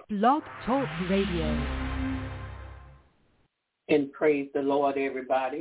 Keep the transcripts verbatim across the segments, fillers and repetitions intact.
Blog Talk Radio. And praise the Lord, everybody.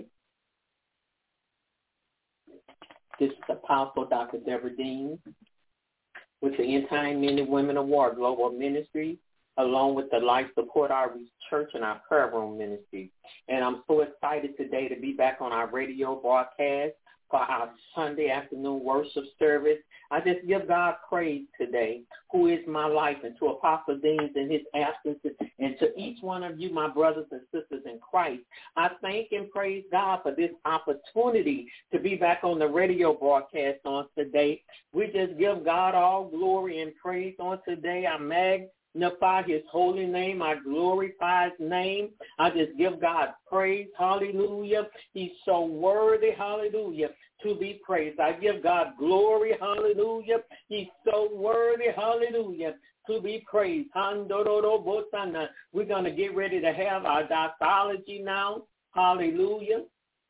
This is Apostle Doctor Deborah Dean with the End Time Men and Women of War Global Ministry, along with the Life Support Outreach Church and our Prayer Room Ministry. And I'm so excited today to be back on our radio broadcast for our Sunday afternoon worship service. I just give God praise today, who is my life, and to Apostle Dean in his absence, and to each one of you, my brothers and sisters in Christ. I thank and praise God for this opportunity to be back on the radio broadcast on today. We just give God all glory and praise on today. I magnify his holy name. I glorify his name. I just give God praise. Hallelujah. He's so worthy. Hallelujah. To be praised. I give God glory. Hallelujah. He's so worthy. Hallelujah. To be praised. We're going to get ready to have our doxology now. Hallelujah.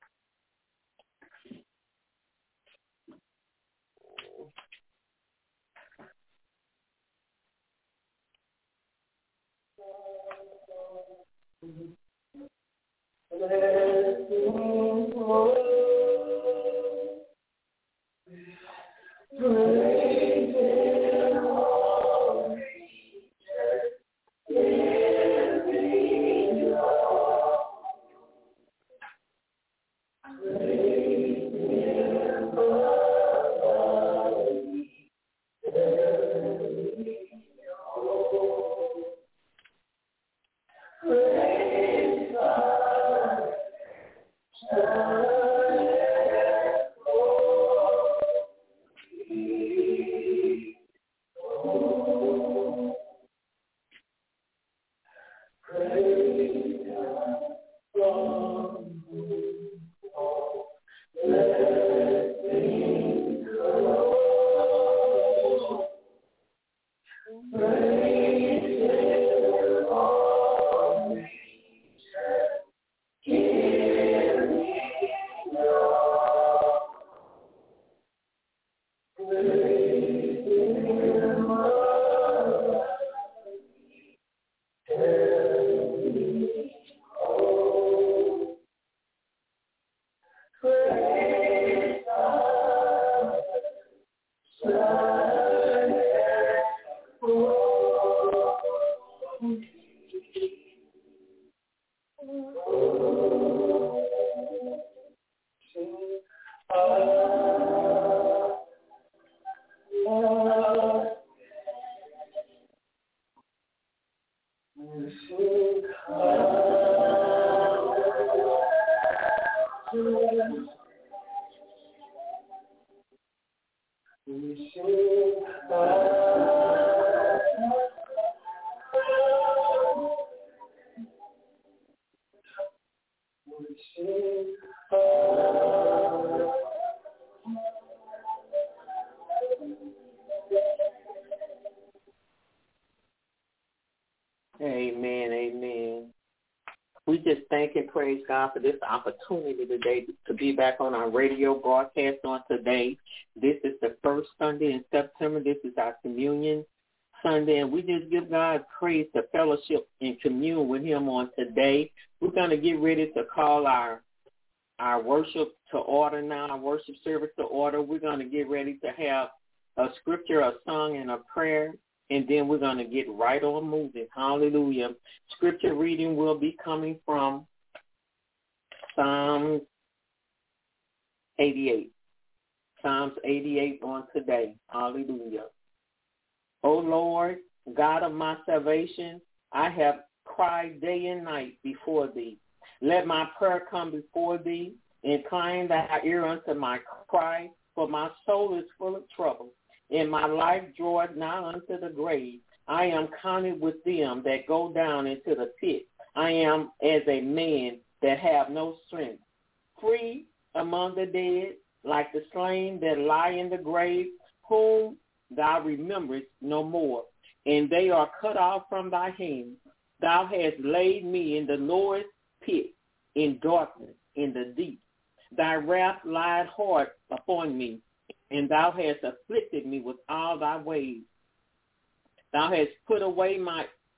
Praise him, all creatures, living Lord. Praise him, above every Lord. Praise God, Son. Amen, amen. We just thank and praise God for this opportunity today to be back on our radio broadcast on today. This is the first Sunday in September. This is our communion Sunday, and we just give God praise to fellowship and commune with him on today. We're going to get ready to call our our worship to order now, our worship service to order. We're going to get ready to have a scripture, a song, and a prayer. And then we're going to get right on moving. Hallelujah. Scripture reading will be coming from Psalms eighty-eight. Psalms eighty-eight on today. Hallelujah. O Lord, God of my salvation, I have cried day and night before thee. Let my prayer come before thee. Incline thy ear unto my cry, for my soul is full of trouble. And my life draweth nigh unto the grave. I am counted with them that go down into the pit. I am as a man that have no strength. Free among the dead, like the slain that lie in the grave, whom thou rememberest no more. And they are cut off from thy hand. Thou hast laid me in the lowest pit, in darkness, in the deep. Thy wrath lieth hard upon me, and thou hast afflicted me with all thy ways. Thou hast put away my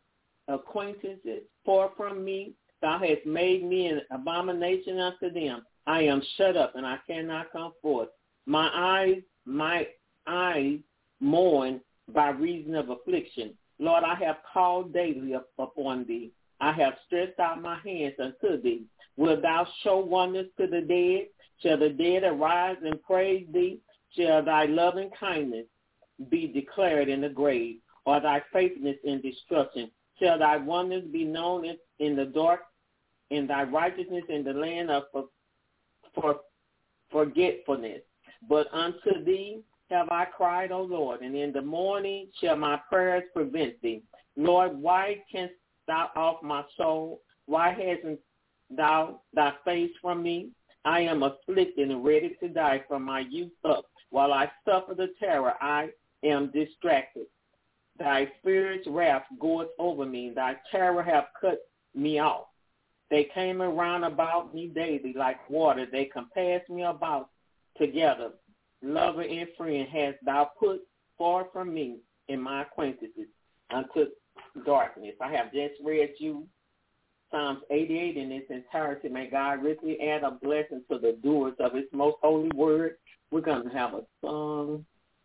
acquaintances far from me. Thou hast made me an abomination unto them. I am shut up, and I cannot come forth. My eyes, my eyes mourn by reason of affliction. Lord, I have called daily up upon thee. I have stretched out my hands unto thee. Wilt thou show wonders to the dead? Shall the dead arise and praise thee? Shall thy loving kindness be declared in the grave, or thy faithfulness in destruction? Shall thy wonders be known in, in the dark, and thy righteousness in the land of for, for forgetfulness? But unto thee have I cried, O Lord, and in the morning shall my prayers prevent thee. Lord, why canst thou off my soul? Why hasn't thou thy face from me? I am afflicted and ready to die from my youth up. While I suffer the terror, I am distracted. Thy spirit's wrath goeth over me. Thy terror hath cut me off. They came around about me daily like water. They compassed me about together. Lover and friend hast thou put far from me in my acquaintances unto darkness. I have just read you Psalms eighty-eight in its entirety. May God richly add a blessing to the doers of his most holy word. We're going to have a song.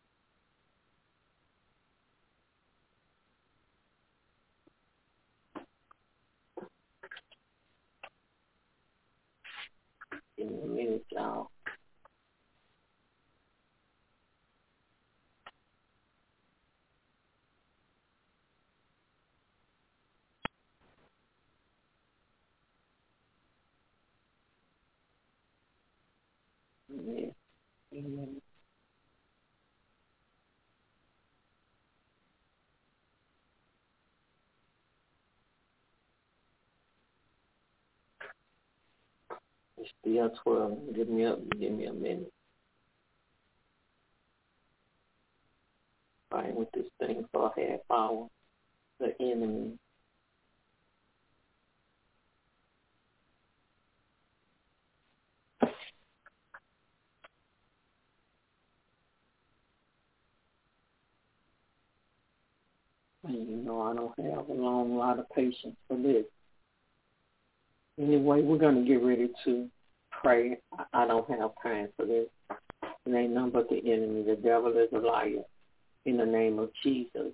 Give me a minute, y'all. Yeah. Amen. It's still twelve. Give me a give me a minute. Fighting with this thing for a half hour. The enemy. And you know I don't have a long lot of patience for this. Anyway, we're going to get ready to pray. I don't have time for this. It ain't nothing but the enemy. The devil is a liar. In the name of Jesus.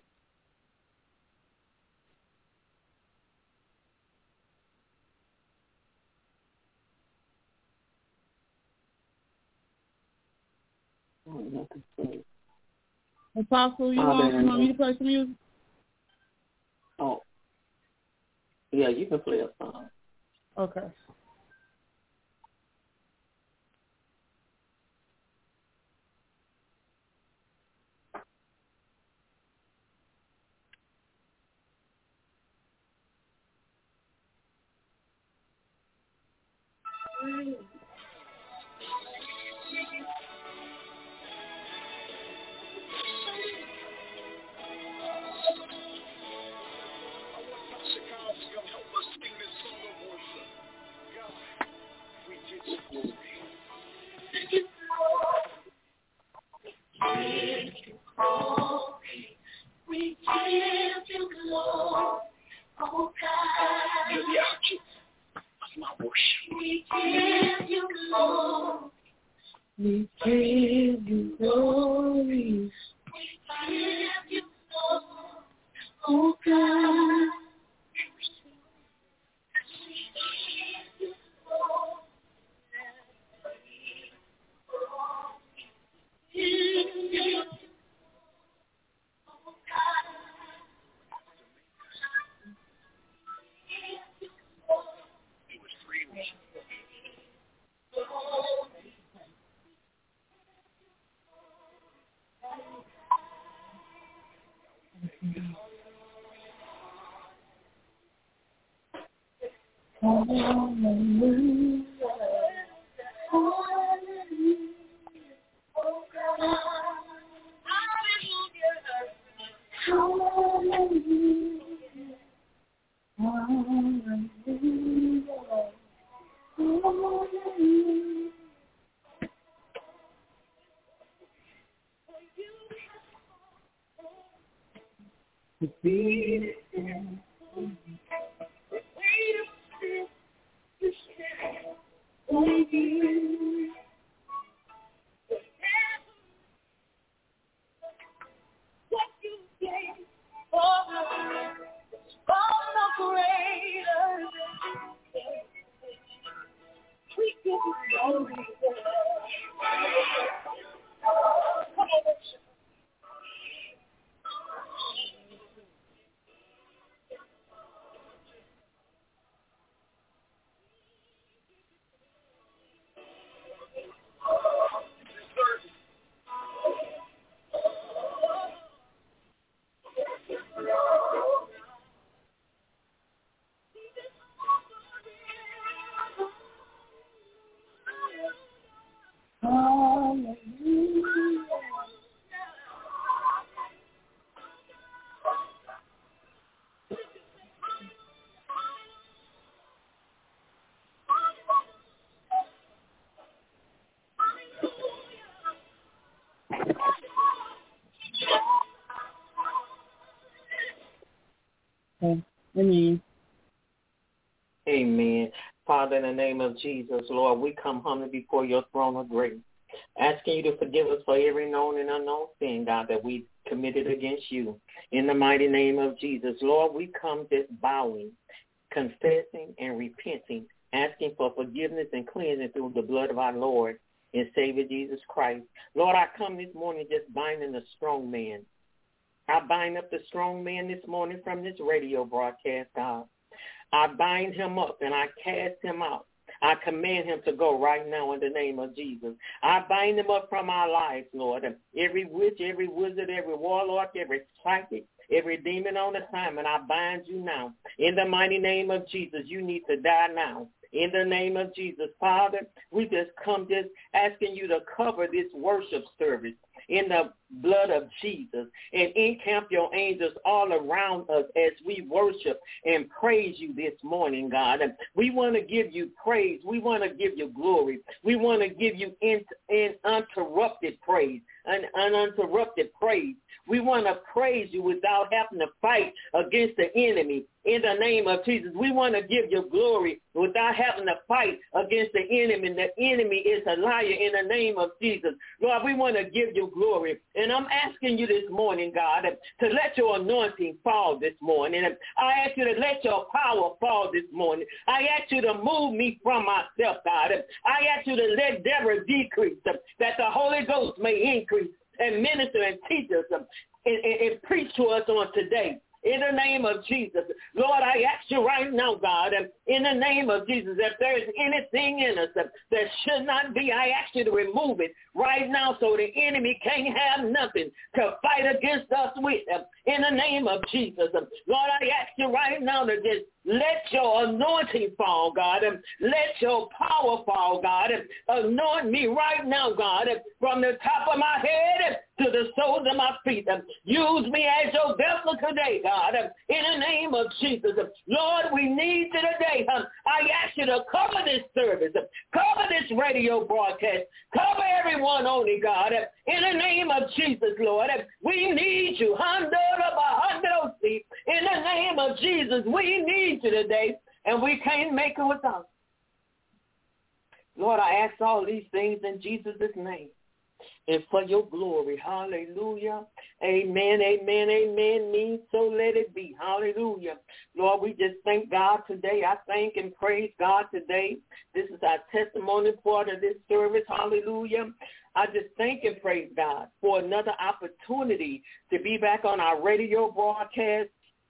Oh, nothing funny. Apostle, you, want, you want me to play some music? Oh, yeah, you can play a song. Okay. We give you glory, oh God. You're the object of my worship. We give you glory. We give you glory. We give you glory, oh God. Hallelujah. Hallelujah. Oh God. Hallelujah. Hallelujah. Hallelujah. Hallelujah. Okay. Amen. Amen. Father, in the name of Jesus, Lord, we come humbly before your throne of grace, asking you to forgive us for every known and unknown sin, God, that we committed against you. In the mighty name of Jesus, Lord, we come just bowing, confessing and repenting, asking for forgiveness and cleansing through the blood of our Lord and Savior Jesus Christ. Lord, I come this morning just binding the strong man. I bind up the strong man this morning from this radio broadcast, God. I bind him up and I cast him out. I command him to go right now in the name of Jesus. I bind him up from our lives, Lord. Every witch, every wizard, every warlock, every psychic, every demon on assignment, I bind you now. In the mighty name of Jesus, you need to die now. In the name of Jesus, Father, we just come just asking you to cover this worship service in the blood of Jesus and encamp your angels all around us as we worship and praise you this morning, God. And we want to give you praise. We want to give you glory. We want to give you in, in uninterrupted praise, an uninterrupted praise. We want to praise you without having to fight against the enemy. In the name of Jesus, we want to give you glory without having to fight against the enemy. The enemy is a liar in the name of Jesus. Lord, we want to give you glory. And I'm asking you this morning, God, to let your anointing fall this morning. I ask you to let your power fall this morning. I ask you to move me from myself, God. I ask you to let Deborah decrease, that the Holy Ghost may increase and minister and teach us and, and, and preach to us on today. In the name of Jesus. Lord, I ask you right now, God, in the name of Jesus, if there is anything in us that should not be, I ask you to remove it right now so the enemy can't have nothing to fight against us with. In the name of Jesus. Lord, I ask you right now to just let your anointing fall, God. Let your power fall, God. Anoint me right now, God, from the top of my head to the soles of my feet. Use me as your vessel today, God, in the name of Jesus. Lord, we need you today. I ask you to cover this service, cover this radio broadcast, cover everyone on it, God, in the name of Jesus, Lord. We need you. In the name of Jesus, we need you today, and we can't make it without you. Lord, I ask all these things in Jesus' name and for your glory. Hallelujah. Amen, amen, amen. Means so let it be. Hallelujah. Lord, we just thank God today. I thank and praise God today. This is our testimony part of this service. Hallelujah. I just thank and praise God for another opportunity to be back on our radio broadcast.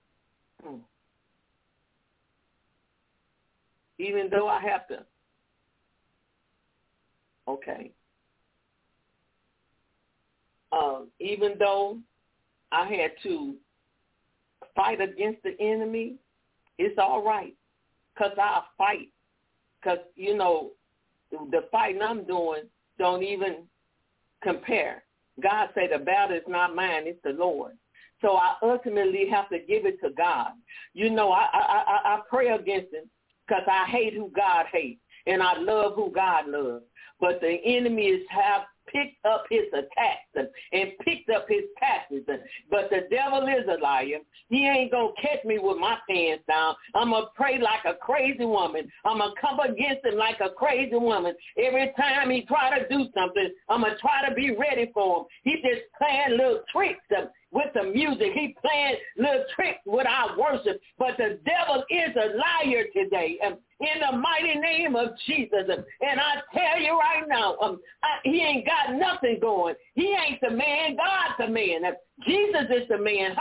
Even though I have to. Okay. Um, even though I had to fight against the enemy, it's all right because I'll fight. Because, you know, the fighting I'm doing don't even compare. God said the battle is not mine, it's the Lord. So I ultimately have to give it to God. You know, I I, I, I pray against him because I hate who God hates, and I love who God loves. But the enemy is have picked up his attacks and, and picked up his tactics. And, but the devil is a liar. He ain't going to catch me with my pants down. I'm going to pray like a crazy woman. I'm going to come against him like a crazy woman. Every time he try to do something, I'm going to try to be ready for him. He just playing little tricks with the music. He playing little tricks with our worship. But the devil is a liar today. Um, in the mighty name of Jesus. And I tell you right now, um, I, he ain't got nothing going. He ain't the man. God's the man. Uh, Jesus is the man.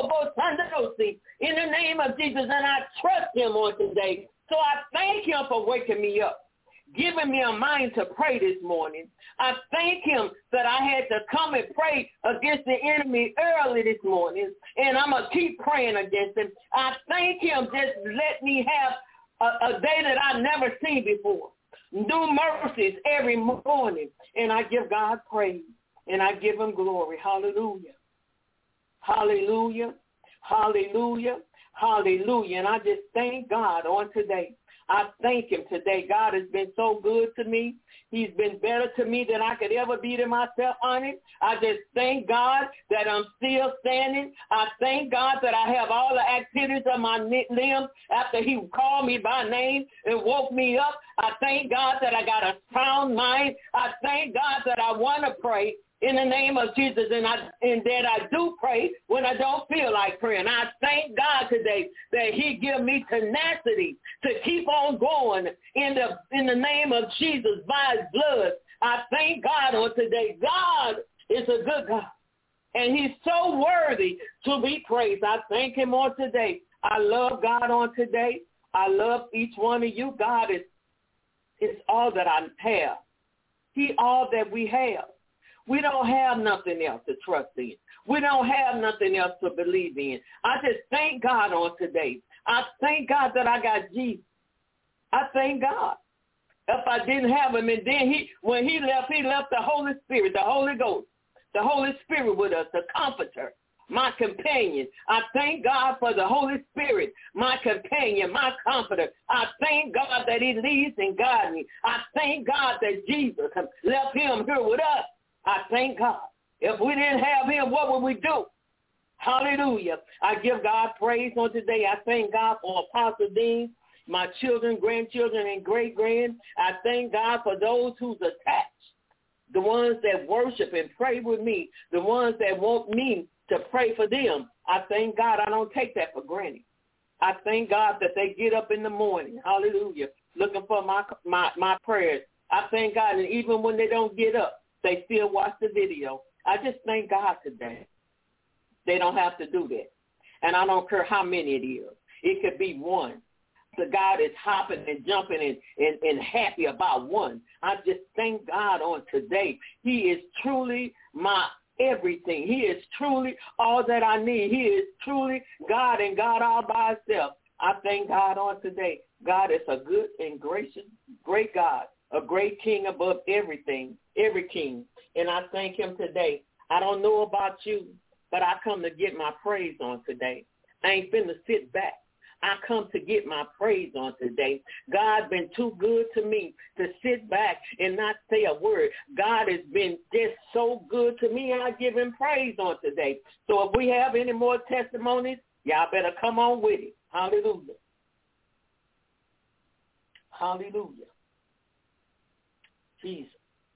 In the name of Jesus. And I trust him on today. So I thank him for waking me up, giving me a mind to pray this morning. I thank him that I had to come and pray against the enemy early this morning, and I'm going to keep praying against him. I thank him just let me have a, a day that I've never seen before. New mercies every morning, and I give God praise, and I give him glory. Hallelujah. Hallelujah. Hallelujah. Hallelujah. And I just thank God on today. I thank him today. God has been so good to me. He's been better to me than I could ever be to myself, honey. I just thank God that I'm still standing. I thank God that I have all the activities of my limbs after he called me by name and woke me up. I thank God that I got a sound mind. I thank God that I want to pray in the name of Jesus, and I and that I do pray when I don't feel like praying. I thank God today that he give me tenacity to keep on going in the in the name of Jesus by his blood. I thank God on today. God is a good God, and he's so worthy to be praised. I thank him on today. I love God on today. I love each one of you. God is, is all that I have. He all that we have. We don't have nothing else to trust in. We don't have nothing else to believe in. I just thank God on today. I thank God that I got Jesus. I thank God. If I didn't have him, and then he, when he left, he left the Holy Spirit, the Holy Ghost, the Holy Spirit with us, the Comforter, my companion. I thank God for the Holy Spirit, my companion, my comforter. I thank God that he leads and guides me. I thank God that Jesus left him here with us. I thank God. If we didn't have him, what would we do? Hallelujah. I give God praise on today. I thank God for Apostle Dean, my children, grandchildren, and great-grand. I thank God for those who's attached, the ones that worship and pray with me, the ones that want me to pray for them. I thank God. I don't take that for granted. I thank God that they get up in the morning, hallelujah, looking for my my, my prayers. I thank God, and even when they don't get up, they still watch the video. I just thank God today. They don't have to do that. And I don't care how many it is. It could be one. So God is hopping and jumping and, and, and happy about one. I just thank God on today. He is truly my everything. He is truly all that I need. He is truly God and God all by himself. I thank God on today. God is a good and gracious, great God, a great king above everything, every king. And I thank him today. I don't know about you, but I come to get my praise on today. I ain't finna sit back. I come to get my praise on today. God been too good to me to sit back and not say a word. God has been just so good to me, and I give him praise on today. So if we have any more testimonies, y'all better come on with it. Hallelujah. Hallelujah. Jesus.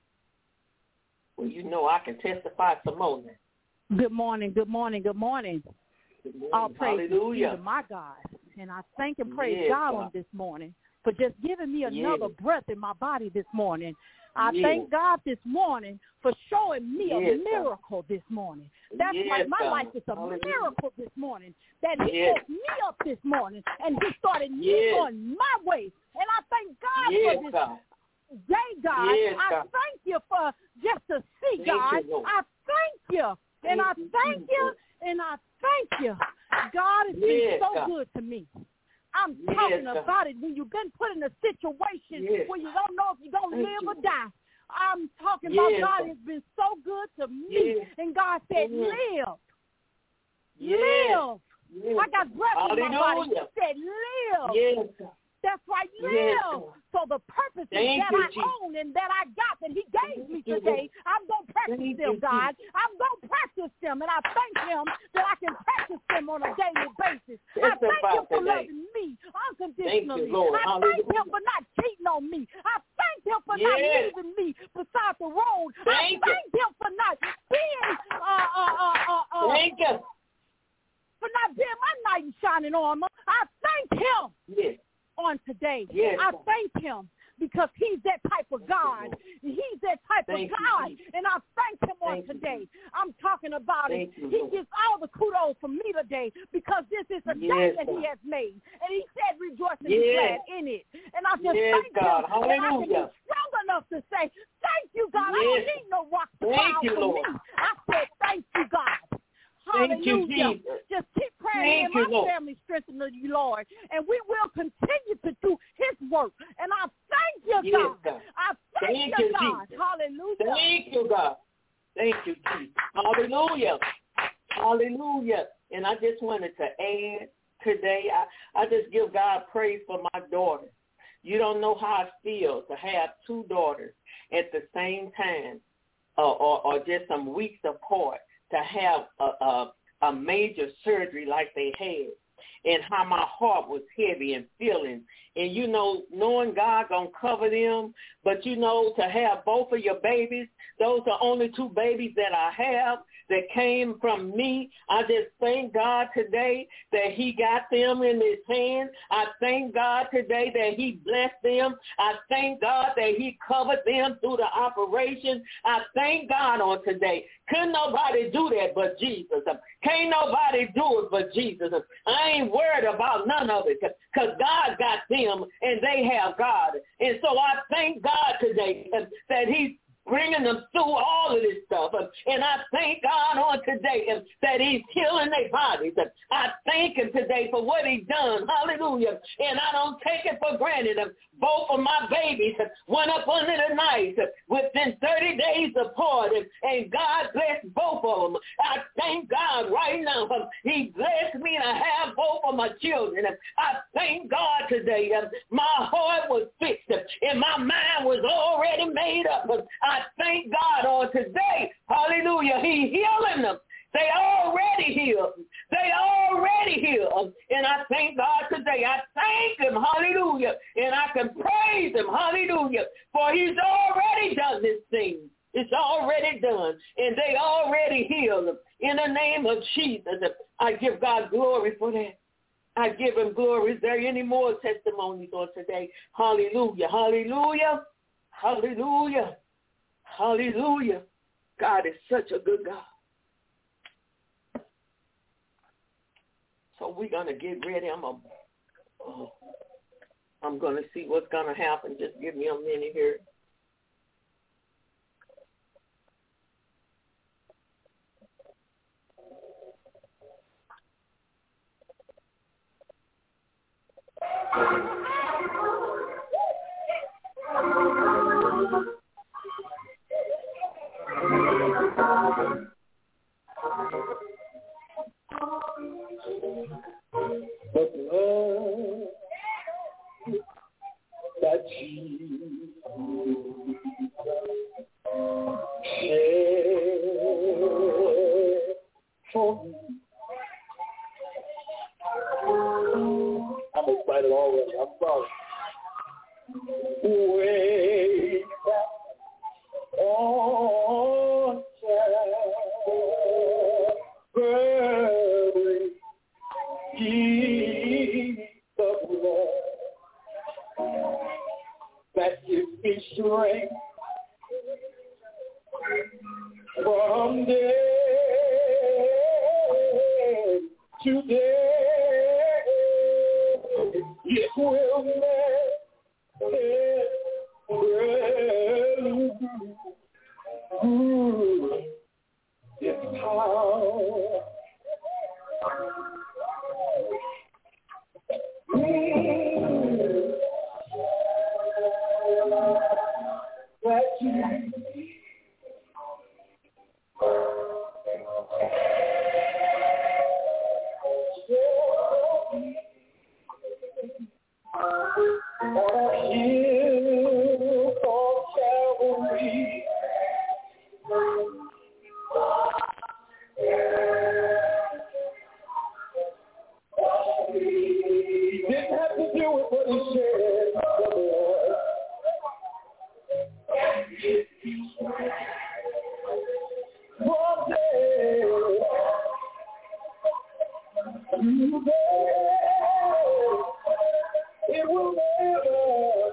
Well, you know I can testify some more now. Good morning, good morning, good morning. Good morning. All praise Hallelujah. to my God. And I thank and praise Yes, God, God on this morning for just giving me another yes. breath in my body this morning. I yes. thank God this morning for showing me yes, a miracle God. this morning. That's yes, right. My God. life is a Hallelujah. miracle this morning. That he yes. woke me up this morning and he started me yes. on my way. And I thank God yes, for this God. day, God. Yes, I God. thank you for just to see, Thank God. you, Lord. I thank you. And Thank I you, thank you. Jesus. And I thank you. God has yes, been so God. good to me. I'm yes, talking God. about it when you've been put in a situation yes. where you don't know if you're going to live you. or die. I'm talking yes, about God God. has been so good to me. Yes. And God said, yes. live. Yes. Live. Yes. I got breath Hallelujah. in my body. He said, live. Yes, God. That's right, live. Yes, so the purposes Thank that you, I Jesus. own and that I got that he gave Thank me you, today, I'm going to practice Thank them, you, God. Jesus. I'm going to practice them, and I thank him that I can practice them on a daily basis. I thank Testify him for today. loving me unconditionally. Thank you, Lord. I thank him for not cheating on me. I thank him for yes. not leaving me beside the road. Thank I thank you. him for not being, uh, uh, uh, uh, uh, Thank you. for not being my knight in shining armor. I thank him. Yes. On today. Yes. I thank him because he's that type of God. He's that type thank of God. You, and I thank him thank on today. You. I'm talking about thank it. You, he Lord. gets all the kudos from me today because this is a yes, day that God. he has made. And he said rejoice and yes. be glad in it. And I just yes, thank God. him that I can be Hallelujah. strong enough to say, thank you, God. yes. I don't need no rock to thank cry you, for Lord. me. I said, thank you, God. Thank you, Hallelujah. Jesus. Just keep praying Thank in you, my Lord. family strengthening you, Lord. And we will continue to do his work. And I thank you, yes, God. God. I thank, thank you, you, God. Jesus. Hallelujah. Thank you, God. Thank you, Jesus. Hallelujah. Hallelujah. And I just wanted to add today, I, I just give God praise for my daughter. You don't know how it feels to have two daughters at the same time, uh, or, or just some weeks apart, to have a, a, a major surgery like they had, and how my heart was heavy and feeling. And, you know, knowing God going to cover them, but, you know, to have both of your babies, those are only two babies that I have that came from me. I just thank God today that he got them in his hand. I thank God today that he blessed them. I thank God that he covered them through the operation. I thank God on today. Couldn't nobody do that but Jesus. Can't nobody do it but Jesus. I ain't worried about none of it because God got them and they have God. And so I thank God today that he's bringing them through all of this stuff. And I thank God on today that he's healing their bodies. I thank him today for what he's done. Hallelujah. And I don't take it for granted. Both of my babies went up under the knife within thirty days apart, and God blessed both of them. I thank God right now. He blessed me to have both of my children. I thank God today. My heart was fixed, and my mind was already made up. I thank God on today. Hallelujah. He healing them. They already healed. They already healed. And I thank God today. I thank him. Hallelujah. And I can praise him. Hallelujah. For he's already done this thing. It's already done. And they already healed. In the name of Jesus, I give God glory for that. I give him glory. Is there any more testimonies on today? Hallelujah. Hallelujah. Hallelujah. Hallelujah. God is such a good God. So we're going to get ready. I'm a, uh, I'm going to see what's going to happen. Just give me a minute here. But love that Jesus shed for me. I'm excited already. I'm sorry. Way back on Calvary, He the blood that gives me strength from day to day. It will never its power. That you on a hill called Calvary. He didn't have to do it, but he said the blood. One day, you it will never,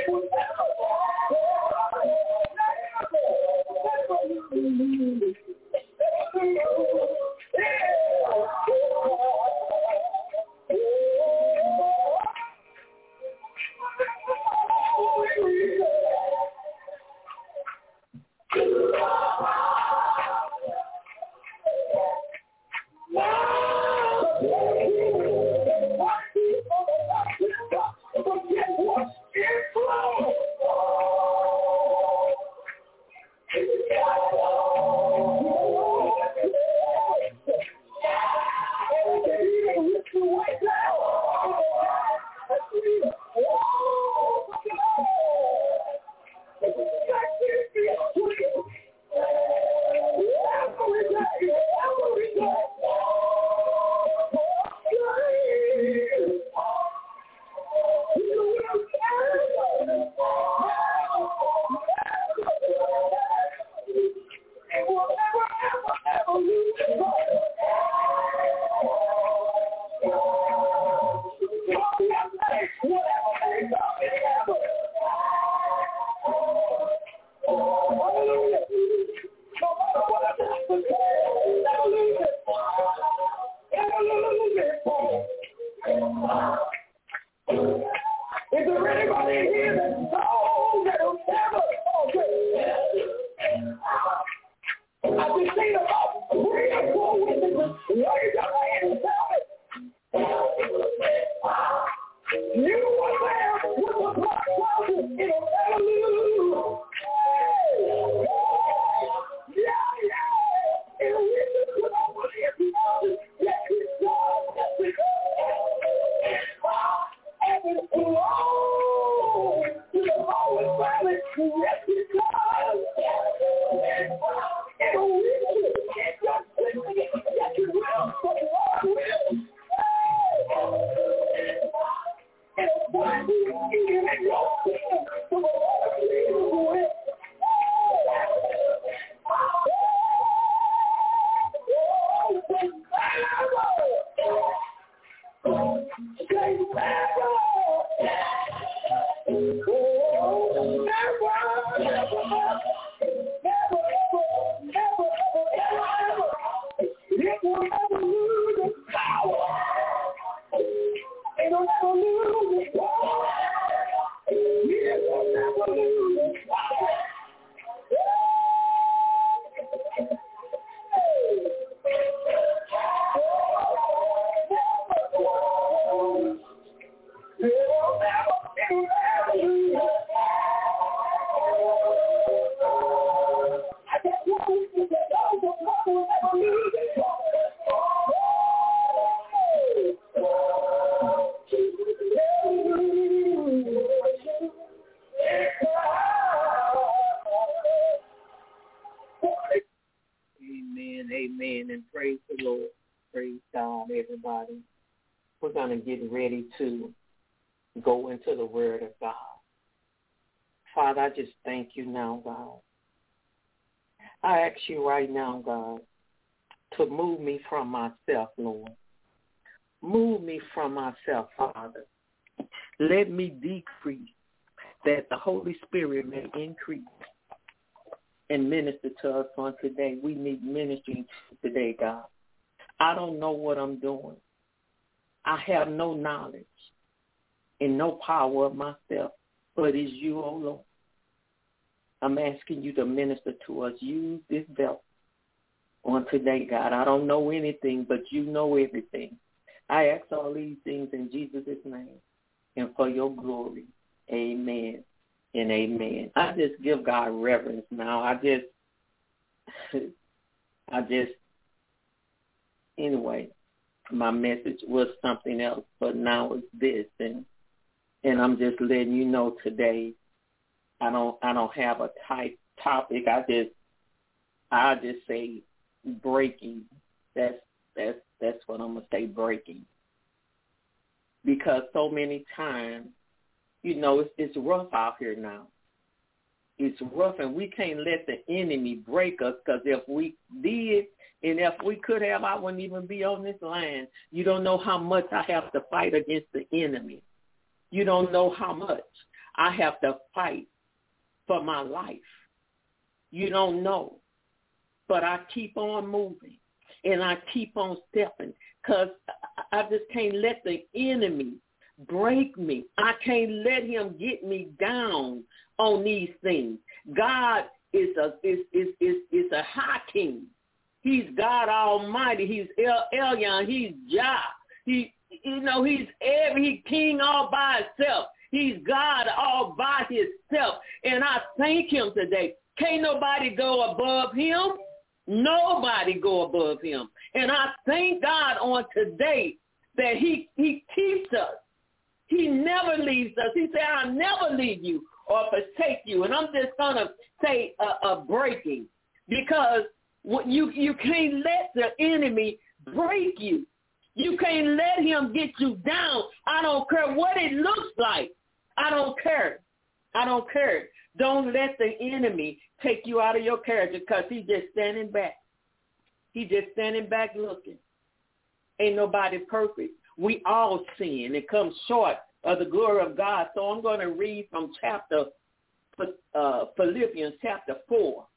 I just thank you now, God. I ask you right now, God, to move me from myself, Lord. Move me from myself, Father. Let me decrease that the Holy Spirit may increase and minister to us on today. We need ministering today, God. I don't know what I'm doing. I have no knowledge and no power of myself, but it's you, oh Lord. I'm asking you to minister to us. Use this vessel on today, God. I don't know anything, but you know everything. I ask all these things in Jesus' name and for your glory. Amen and amen. I just give God reverence now. I just, I just, anyway, my message was something else, but now it's this, and and I'm just letting you know today. I don't, I don't have a type topic. I just, I just say breaking. That's that's that's what I'm gonna say, breaking. Because so many times, you know, it's, it's rough out here now. It's rough, and we can't let the enemy break us, because if we did, and if we could have, I wouldn't even be on this line. You don't know how much I have to fight against the enemy. You don't know how much. I have to fight for my life. You don't know. But I keep on moving, and I keep on stepping, because I just can't let the enemy break me. I can't let him get me down on these things. God is a is is is, is a high king. He's God Almighty. He's El Elyon. He's Jah. He, you know, he's every he king all by himself. He's God all by himself, and I thank him today. Can't nobody go above him. Nobody go above him. And I thank God on today that he, he keeps us. He never leaves us. He said, I'll never leave you or forsake you. And I'm just going to say a, a breaking, because you, you can't let the enemy break you. You can't let him get you down. I don't care what it looks like. I don't care. I don't care. Don't let the enemy take you out of your character, because he's just standing back. He's just standing back looking. Ain't nobody perfect. We all sin and come short of the glory of God. So I'm going to read from chapter uh, Philippians chapter four.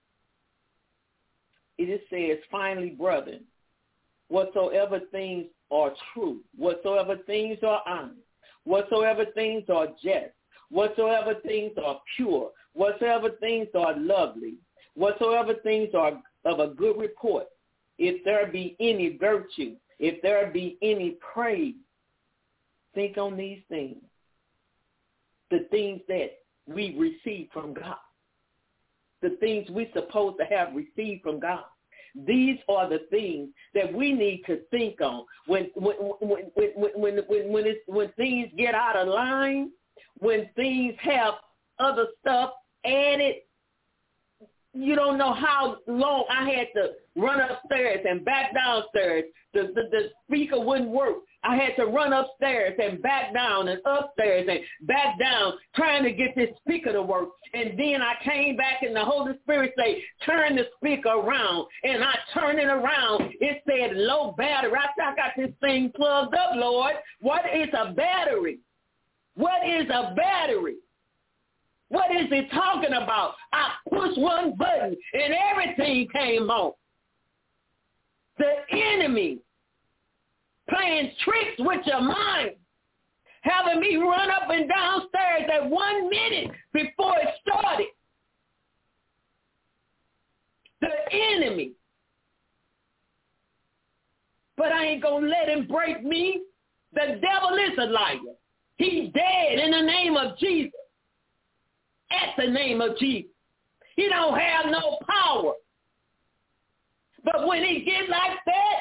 It says, finally, brethren, whatsoever things are true, whatsoever things are honest, whatsoever things are just, whatsoever things are pure, whatsoever things are lovely, whatsoever things are of a good report, if there be any virtue, if there be any praise, think on these things, the things that we receive from God, the things we're supposed to have received from God. These are the things that we need to think on when when when when when when, when, it's, when things get out of line. When things have other stuff added. You don't know how long I had to run upstairs and back downstairs. The, the, the speaker wouldn't work. I had to run upstairs and back down and upstairs and back down trying to get this speaker to work. And then I came back and the Holy Spirit said, turn the speaker around. And I turned it around. It said low battery. I said, I got this thing plugged up, Lord. What is a battery? What is a battery? What is it talking about? I pushed one button and everything came on. The enemy playing tricks with your mind, having me run up and downstairs at one minute before it started. The enemy. But I ain't going to let him break me. The devil is a liar. He's dead in the name of Jesus. At the name of Jesus. He don't have no power. But when he get like that,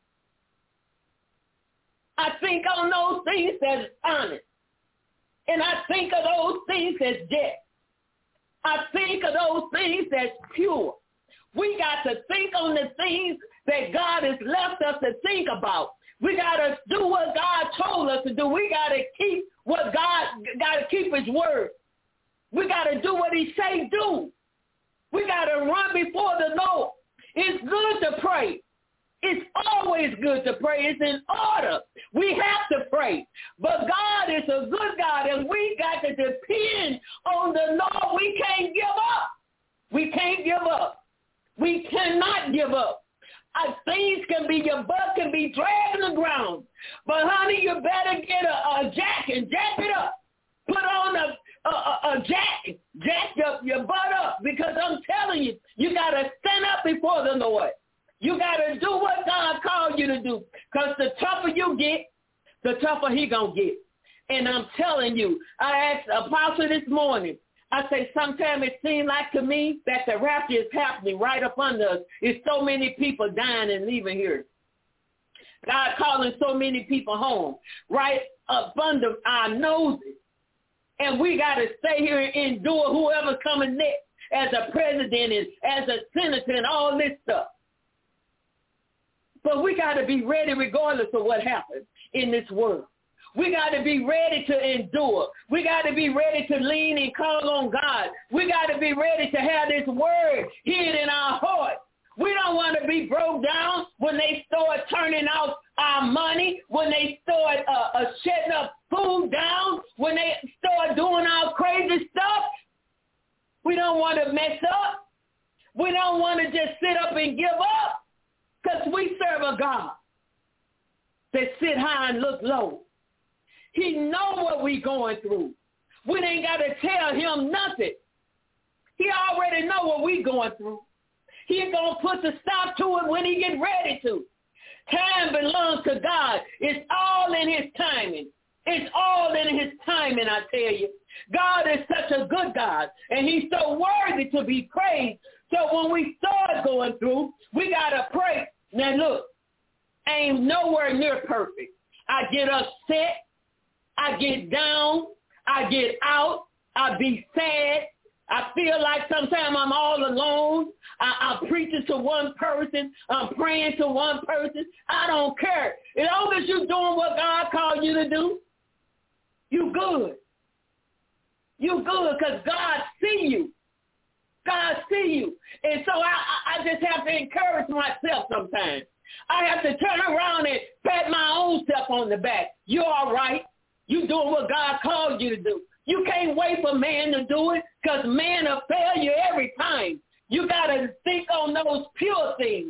I think on those things that's honest. And I think of those things that's just. I think of those things that's pure. We got to think on the things that God has left us to think about. We got to do what God told us to do. We got to keep what God, got to keep his word. We got to do what he say do. We got to run before the Lord. It's good to pray. It's always good to pray. It's in order. We have to pray. But God is a good God, and we got to depend on the Lord. We can't give up. We can't give up. We cannot give up. Uh, things can be, your butt can be dragging the ground. But, honey, you better get a, a jacket, jack it up. Put on a, a, a, a jacket, jack your, your butt up, because I'm telling you, you got to stand up before the Lord. You got to do what God called you to do, because the tougher you get, the tougher he going to get. And I'm telling you, I asked Apostle this morning, I say, sometimes it seems like to me that the rapture is happening right up under us. It's so many people dying and leaving here. God calling so many people home right up under our noses. And we got to stay here and endure whoever's coming next as a president and as a senator and all this stuff. But we got to be ready regardless of what happens in this world. We got to be ready to endure. We got to be ready to lean and call on God. We got to be ready to have this word hid in our heart. We don't want to be broke down when they start turning off our money, when they start uh, uh, shutting up food down, when they start doing our don't want to mess up. We don't want to just sit up and give up, because we serve a God that sit high and look low. He know what we going through. We ain't got to tell him nothing. He already know what we going through. He's going to put the stop to it when he get ready to. Time belongs to God. It's all in his timing. It's all in his timing, I tell you. God is such a good God, and he's so worthy to be praised. So when we start going through, we got to pray. Now, look, I ain't nowhere near perfect. I get upset. I get down. I get out. I be sad. I feel like sometimes I'm all alone. I, I'm preaching to one person. I'm praying to one person. I don't care. As long as you're doing what God called you to do, you good. You good, because God see you. God see you. And so I, I just have to encourage myself sometimes. I have to turn around and pat my own self on the back. You're all right. You doing what God called you to do. You can't wait for man to do it, because man will fail you every time. You got to think on those pure things.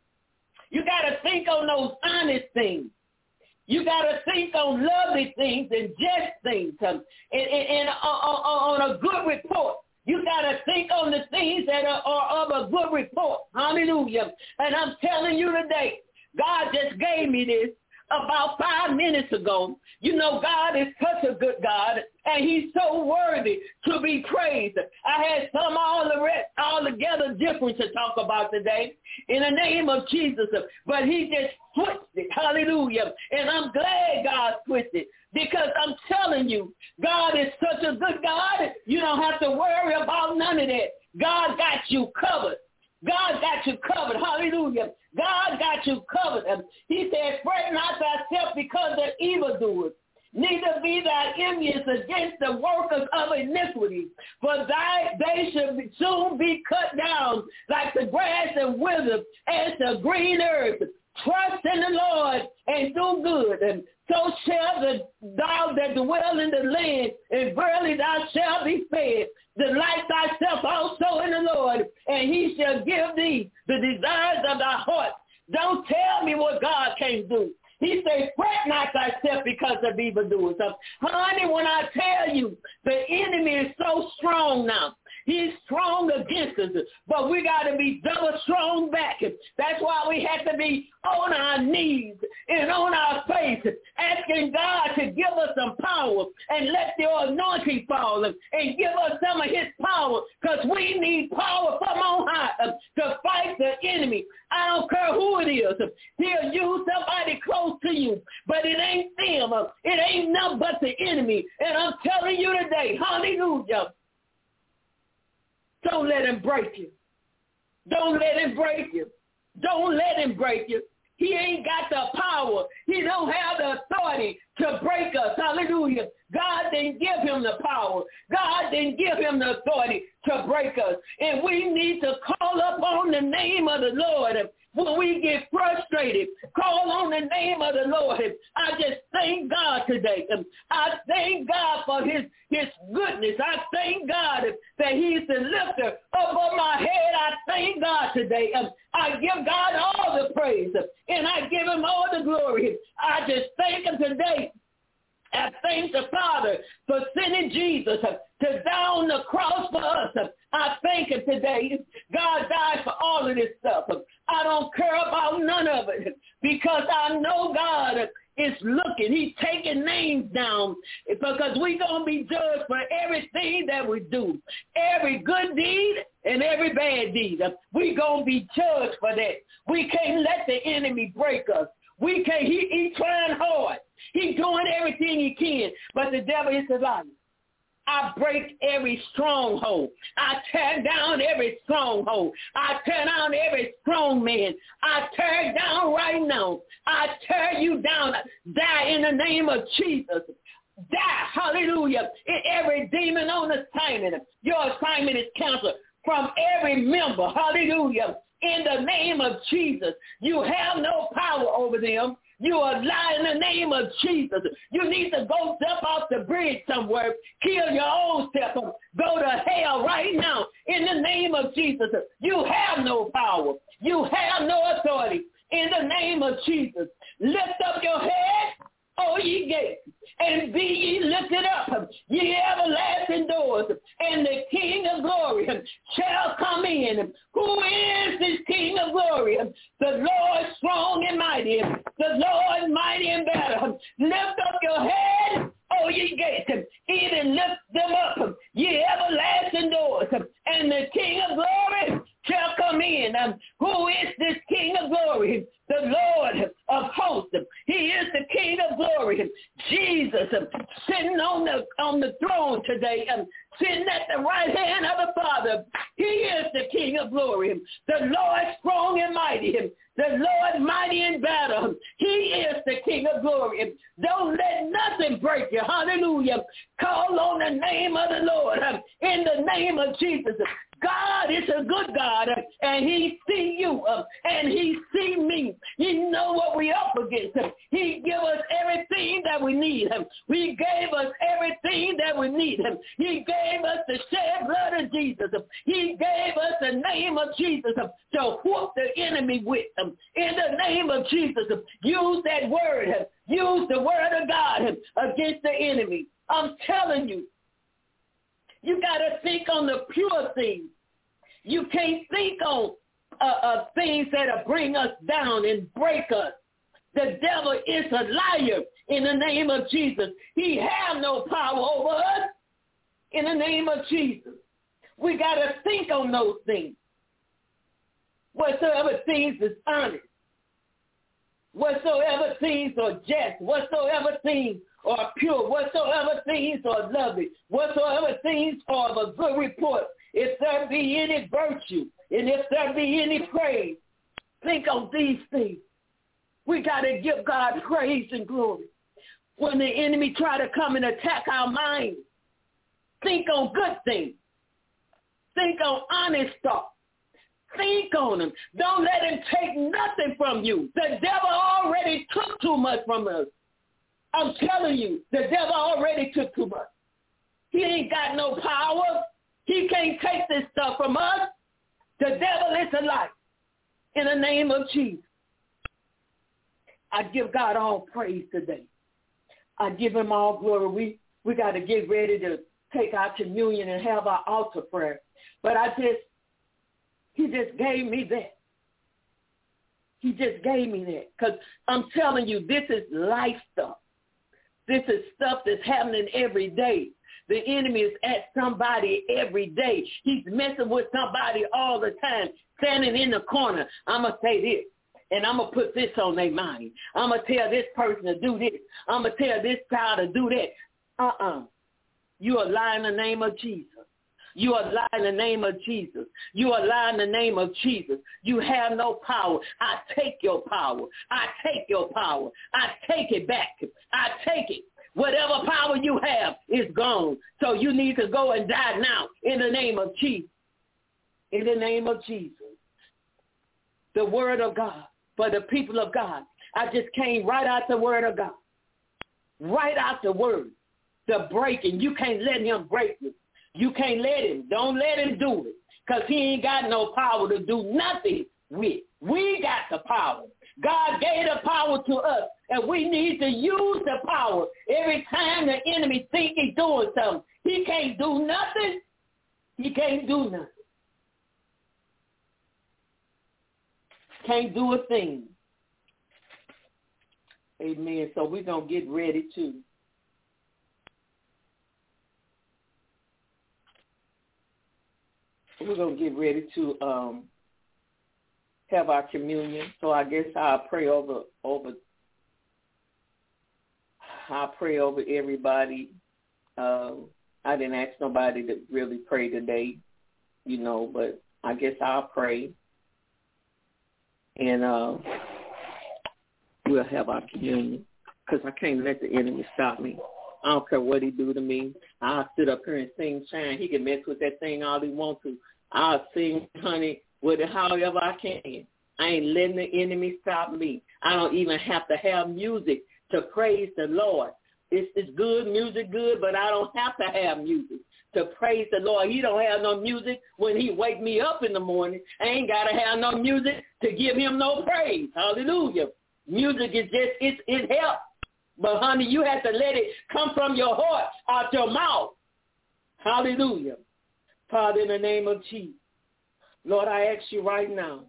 You got to think on those honest things. You got to think on lovely things and just things, um, and, and, and on, on a good report. You got to think on the things that are, are of a good report. Hallelujah. And I'm telling you today, God just gave me this about five minutes ago. You know, God is such a good God, and he's so worthy to be praised. I had some all the rest, all together different to talk about today in the name of Jesus, but he just switched it. Hallelujah. And I'm glad God switched it, because I'm telling you, God is such a good God. You don't have to worry about none of that. God got you covered. God got you covered. Hallelujah. God got you covered. He said, fret not thyself because of evildoers, neither be thy envious against the workers of iniquity, for thy, they shall be, soon be cut down like the grass and wither as the green herb. Trust in the Lord and do good, and so shall the thou that dwell in the land, and verily thou shalt be fed. Delight thyself also in the Lord, and he shall give thee the desires of thy heart. Don't tell me what God can't do. He says, fret not thyself because of evildoers. So, honey, when I tell you, the enemy is so strong now. He's strong against us, but we got to be double strong back. That's why we have to be on our knees and on our face, asking God to give us some power and let the anointing fall and give us some of his power, because we need power from on high to fight the enemy. I don't care who it is. He'll use somebody close to you, but it ain't them. It ain't none but the enemy. And I'm telling you today, hallelujah, don't let him break you. Don't let him break you. Don't let him break you. He ain't got the power. He don't have the authority to break us. Hallelujah. God didn't give him the power. God didn't give him the authority to break us. And we need to call upon the name of the Lord. When we get frustrated, call on the name of the Lord. I just thank God today. I thank God for his, his goodness. I thank God that he's the lifter above my head. I thank God today. I give God all the praise, and I give him all the glory. I just thank him today. I thank the Father for sending Jesus to die on the cross for us. I thank him today. God died for all of this stuff. I don't care about none of it, because I know God is looking. He's taking names down, because we're going to be judged for everything that we do. Every good deed and every bad deed. We're going to be judged for that. We can't let the enemy break us. We can't. He, he trying hard. He's doing everything he can, but the devil is a liar. I break every stronghold. I tear down every stronghold. I tear down every strong man. I tear down right now. I tear you down. Die in the name of Jesus. Die. Hallelujah. In every demon on assignment. Your assignment is canceled from every member. Hallelujah. In the name of Jesus. You have no power over them. You are lying in the name of Jesus. You need to go jump off the bridge somewhere, kill your own self, go to hell right now in the name of Jesus. You have no power. You have no authority in the name of Jesus. Lift up your head, O ye gates, and be ye lifted up, ye everlasting doors, and the King of glory shall come in. Who is this King of glory? The Lord strong and mighty, the Lord mighty and better. Lift up your head, O ye gates, even lift them up, ye everlasting doors, and the King of glory shall come in. Um, who is this King of glory? The Lord of hosts. He is the King of glory. Jesus um, sitting on the on the throne today, um, sitting at the right hand of the Father. He is the King of glory. The Lord strong and mighty. The Lord mighty in battle. He is the King of glory. Don't let nothing break you. Hallelujah. Call on the name of the Lord um, in the name of Jesus. God is a good God, and he see you, uh, and he see me. He know what we up against. He give us everything that we need. He gave us everything that we need. He gave us the shed blood of Jesus. He gave us the name of Jesus to whoop the enemy with. In the name of Jesus, use that word. Use the word of God against the enemy. I'm telling you. You got to think on the pure things. You can't think on uh, uh, things that will bring us down and break us. The devil is a liar in the name of Jesus. He has no power over us in the name of Jesus. We got to think on those things. Whatsoever things is honest. Whatsoever things are just. Whatsoever things are pure, whatsoever things are lovely, whatsoever things are of a good report, if there be any virtue, and if there be any praise, think on these things. We got to give God praise and glory. When the enemy try to come and attack our minds, think on good things. Think on honest thoughts. Think on him. Don't let him take nothing from you. The devil already took too much from us. I'm telling you, the devil already took too much. He ain't got no power. He can't take this stuff from us. The devil is a lie. In the name of Jesus, I give God all praise today. I give him all glory. We we got to get ready to take our communion and have our altar prayer. But I just, he just gave me that. He just gave me that. Because I'm telling you, this is life stuff. This is stuff that's happening every day. The enemy is at somebody every day. He's messing with somebody all the time, standing in the corner. I'm going to say this, and I'm going to put this on their mind. I'm going to tell this person to do this. I'm going to tell this child to do that. Uh-uh. You are lying in the name of Jesus. You are lying in the name of Jesus. You are lying in the name of Jesus. You have no power. I take your power. I take your power. I take it back. I take it. Whatever power you have is gone. So you need to go and die now in the name of Jesus. In the name of Jesus. The word of God for the people of God. I just came right out the word of God. Right out the word. The breaking. You can't let him break you. You can't let him. Don't let him do it because he ain't got no power to do nothing with. We got the power. God gave the power to us, and we need to use the power. Every time the enemy think he's doing something, he can't do nothing. He can't do nothing. Can't do a thing. Amen. So we're going to get ready to We're going to get ready to um, have our communion. So I guess I'll pray over, over I'll pray over everybody. Um, I didn't ask nobody to really pray today, you know, but I guess I'll pray. And uh, we'll have our communion because I can't let the enemy stop me. I don't care what he do to me. I'll sit up here and sing, shine. He can mess with that thing all he wants to. I'll sing, honey, with it however I can. I ain't letting the enemy stop me. I don't even have to have music to praise the Lord. It's, it's good, music good, but I don't have to have music to praise the Lord. He don't have no music when he wake me up in the morning. I ain't got to have no music to give him no praise. Hallelujah. Music is just, it's, it helps. But, honey, you have to let it come from your heart, out your mouth. Hallelujah. Father, in the name of Jesus, Lord, I ask you right now,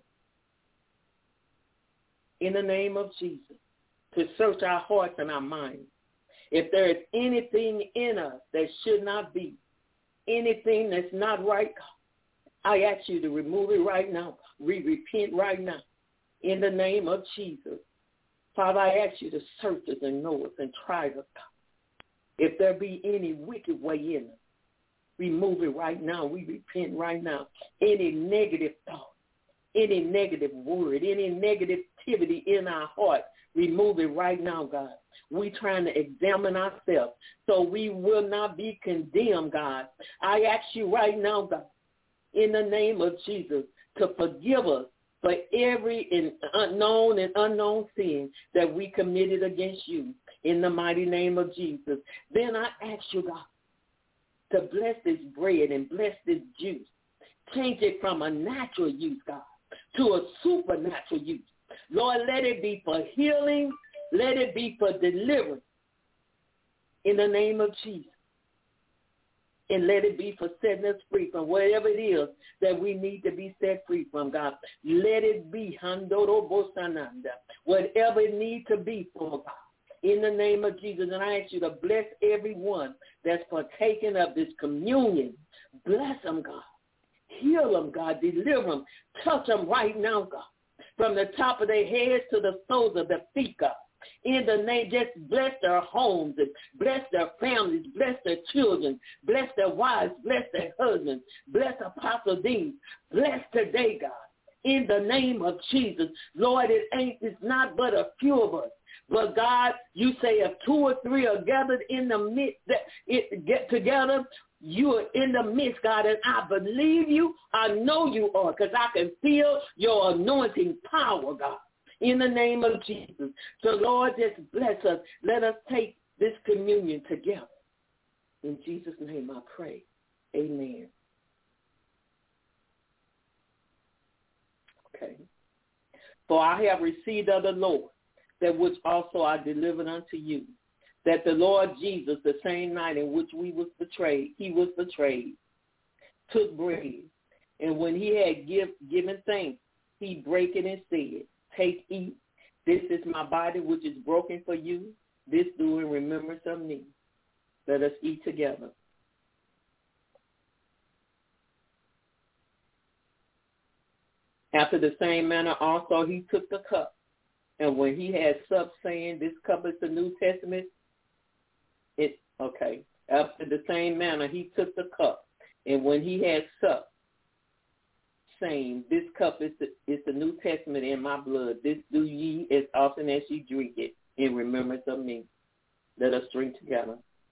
in the name of Jesus, to search our hearts and our minds. If there is anything in us that should not be, anything that's not right, I ask you to remove it right now. We repent right now, in the name of Jesus. Father, I ask you to search us and know us and try us. If there be any wicked way in us, remove it right now. We repent right now. Any negative thought, any negative word, any negativity in our heart, remove it right now, God. We're trying to examine ourselves so we will not be condemned, God. I ask you right now, God, in the name of Jesus, to forgive us for every unknown and unknown sin that we committed against you in the mighty name of Jesus. Then I ask you, God, to bless this bread and bless this juice. Change it from a natural use, God, to a supernatural use. Lord, let it be for healing. Let it be for deliverance in the name of Jesus. And let it be for setting us free from whatever it is that we need to be set free from, God. Let it be, whatever it needs to be for, God, in the name of Jesus. And I ask you to bless everyone that's partaking of this communion. Bless them, God. Heal them, God. Deliver them. Touch them right now, God, from the top of their heads to the soles of their feet, God. In the name, just bless their homes and bless their families, bless their children, bless their wives, bless their husbands, bless Apostle Dean, bless today, God. In the name of Jesus, Lord, it ain't, it's not but a few of us. But God, you say if two or three are gathered in the midst, that it get together, you are in the midst, God, and I believe you. I know you are, because I can feel your anointing power, God, in the name of Jesus. So, Lord, just bless us. Let us take this communion together. In Jesus' name I pray. Amen. Okay. For I have received of the Lord that which also I delivered unto you, that the Lord Jesus, the same night in which we was betrayed, he was betrayed, took bread, and when he had give, given thanks, he brake it and said, take, eat. This is my body which is broken for you. This do in remembrance of me. Let us eat together. After the same manner also he took the cup, and when he had supped, saying, this cup is the New Testament, it, okay. After the same manner he took the cup, and when he had supped, saying, this cup is the, is the New Testament in my blood. This do ye as often as ye drink it in remembrance of me. Let us drink together.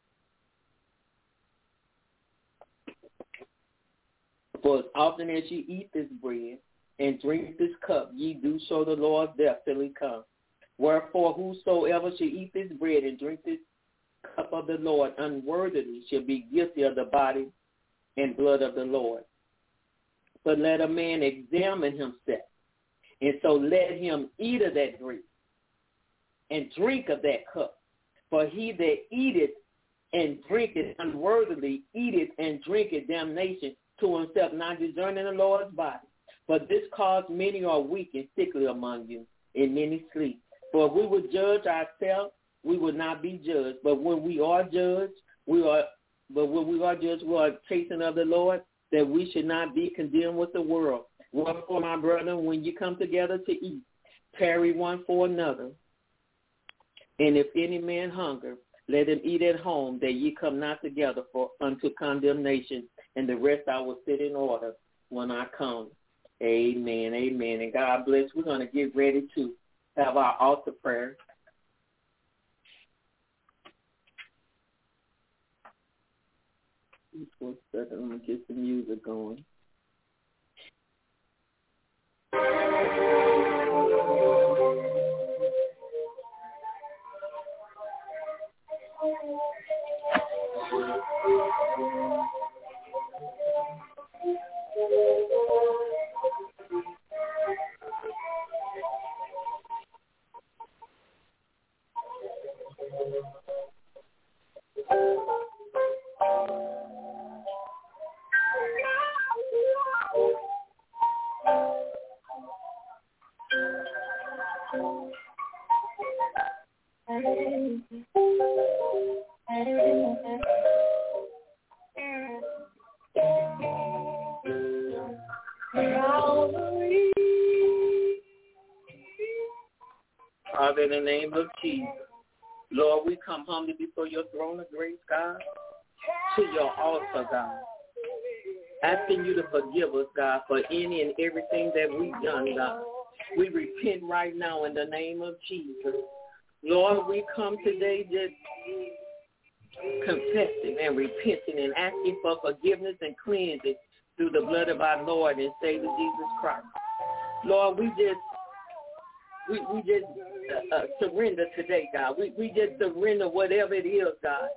For as often as ye eat this bread and drink this cup, ye do show the Lord's death till he come. Wherefore whosoever shall eat this bread and drink this cup of the Lord unworthily shall be guilty of the body and blood of the Lord. But let a man examine himself, and so let him eat of that bread and drink of that cup. For he that eateth and drinketh unworthily eateth and drinketh damnation to himself, not discerning the Lord's body. But this cause many are weak and sickly among you, and many sleep. For if we would judge ourselves, we would not be judged. But when we are judged, we are. But when we are judged, we are chastened of the Lord, that we should not be condemned with the world. Wherefore, my brethren, when you come together to eat, tarry one for another. And if any man hunger, let him eat at home, that ye come not together for unto condemnation. And the rest I will set in order when I come. Amen, amen. And God bless. We're going to get ready to have our altar prayer. One second, I'm going to get the music going. Father, in the name of Jesus, Lord, we come humbly before your throne of grace, God, to your altar, God, asking you to forgive us, God, for any and everything that we've done, God. We repent right now in the name of Jesus. Lord, we come today just confessing and repenting and asking for forgiveness and cleansing through the blood of our Lord and Savior Jesus Christ. Lord, we just we, we just uh, uh, surrender today, God. We, we just surrender whatever it is, God.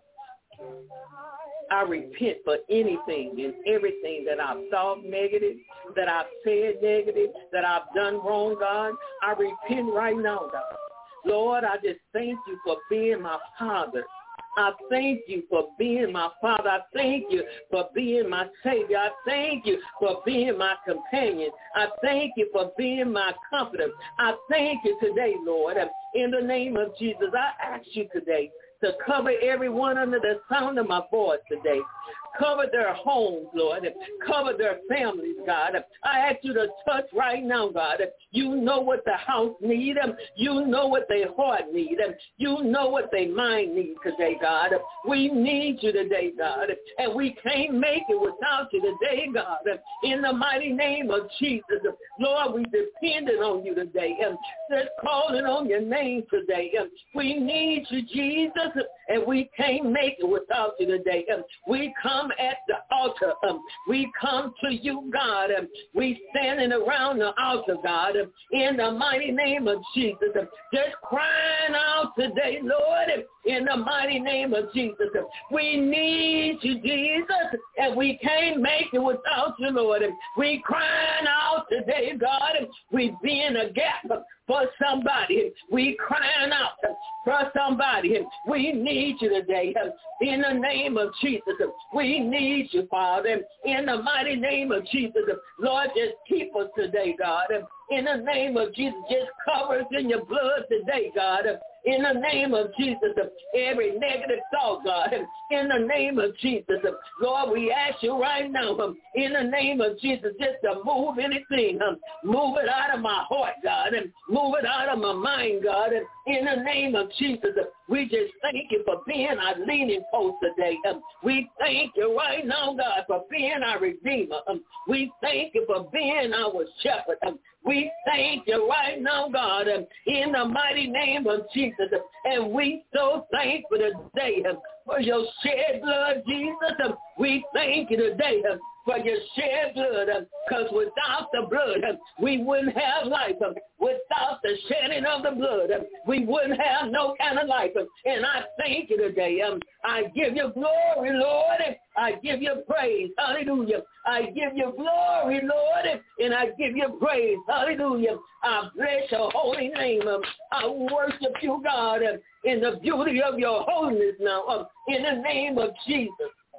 I repent for anything and everything that I've thought negative, that I've said negative, that I've done wrong, God. I repent right now, God. Lord, I just thank you for being my Father. I thank you for being my Father. I thank you for being my Savior. I thank you for being my companion. I thank you for being my comforter. I thank you today, Lord. In the name of Jesus, I ask you today to cover everyone under the sound of my voice today. Cover their homes, Lord. Cover their families, God. I ask you to touch right now, God. You know what the house needs. You know what their heart needs. You know what their mind needs today, God. We need you today, God. And we can't make it without you today, God. In the mighty name of Jesus, Lord, we depended on you today. Just calling on your name today. We need you, Jesus, and we can't make it without you today. We come at the altar. Um, we come to you, God. Um, we standing around the altar, God, um, in the mighty name of Jesus. Um, just crying out today, Lord, um, in the mighty name of Jesus. Um, we need you, Jesus, and we can't make it without you, Lord. Um, we crying out today, God. Um, we be in a gap um, for somebody. We crying out um, for somebody. We need you today. Um, in the name of Jesus. Um, we need you, Father, in the mighty name of Jesus. Lord, just keep us today, God. In the name of Jesus, just cover us in your blood today, God. In the name of Jesus, every negative thought, God, in the name of Jesus, Lord, we ask you right now, in the name of Jesus, just to move anything, move it out of my heart, God, and move it out of my mind, God, in the name of Jesus. We just thank you for being our leaning post today. We thank you right now, God, for being our Redeemer. We thank you for being our shepherd. We thank you right now, God, in the mighty name of Jesus. And we so thankful today for your shed blood, Jesus. We thank you today for your shed blood, because without the blood, we wouldn't have life. Without the shedding of the blood, we wouldn't have no kind of life. And I thank you today. I give you glory, Lord. I give you praise. Hallelujah. I give you glory, Lord, and I give you praise. Hallelujah. I bless your holy name. I worship you, God, in the beauty of your holiness now, in the name of Jesus.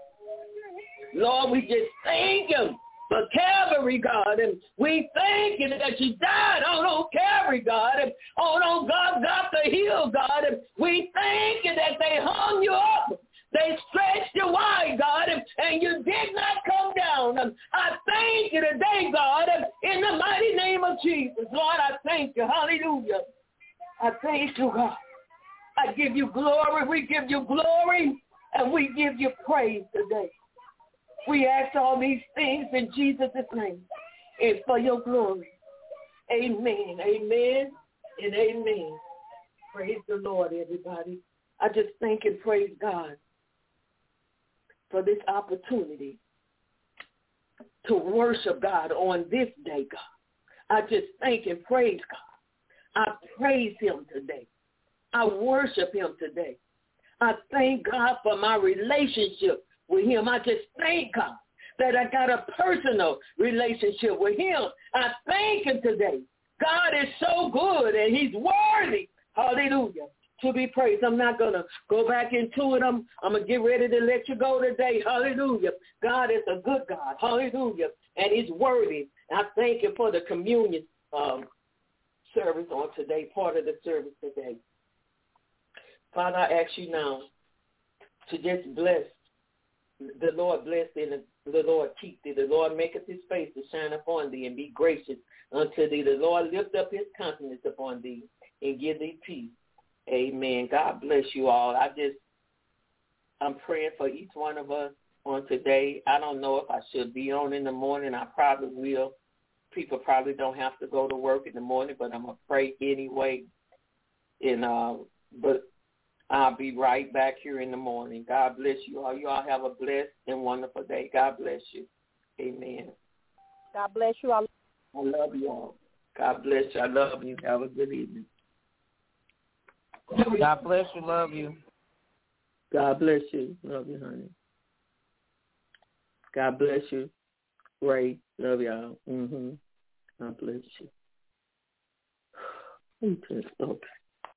Lord, we just thank you for Calvary, God, and we thank you that you died on on Calvary, God, and on on God got the hill, God, and we thank you that they hung you up. They stretched you wide, God, and you did not come down. I thank you today, God, in the mighty name of Jesus. Lord, I thank you. Hallelujah. I thank you, God. I give you glory. We give you glory, and we give you praise today. We ask all these things in Jesus' name and for your glory. Amen, amen, and amen. Praise the Lord, everybody. I just thank and praise God for this opportunity to worship God on this day, God. I just thank and praise God. I praise him today. I worship him today. I thank God for my relationship with him. I just thank God that I got a personal relationship with him. I thank him today. God is so good and he's worthy. Hallelujah. To be praised. I'm not going to go back into it. I'm, I'm going to get ready to let you go today. Hallelujah. God is a good God. Hallelujah. And he's worthy. I thank you for the communion um, service on today, part of the service today. Father, I ask you now to just bless. The Lord bless thee, and the Lord keep thee. The Lord maketh his face to shine upon thee and be gracious unto thee. The Lord lift up his countenance upon thee and give thee peace. Amen. God bless you all. I just, I'm praying for each one of us on today. I don't know if I should be on in the morning. I probably will. People probably don't have to go to work in the morning, but I'm going to pray anyway. And uh, but I'll be right back here in the morning. God bless you all. You all have a blessed and wonderful day. God bless you. Amen. God bless you all. I love you all. God bless you. I love you. Have a good evening. God bless you. Love you. God bless you. Love you, honey. God bless you. Ray, love y'all. Mm-hmm. God bless you. Okay.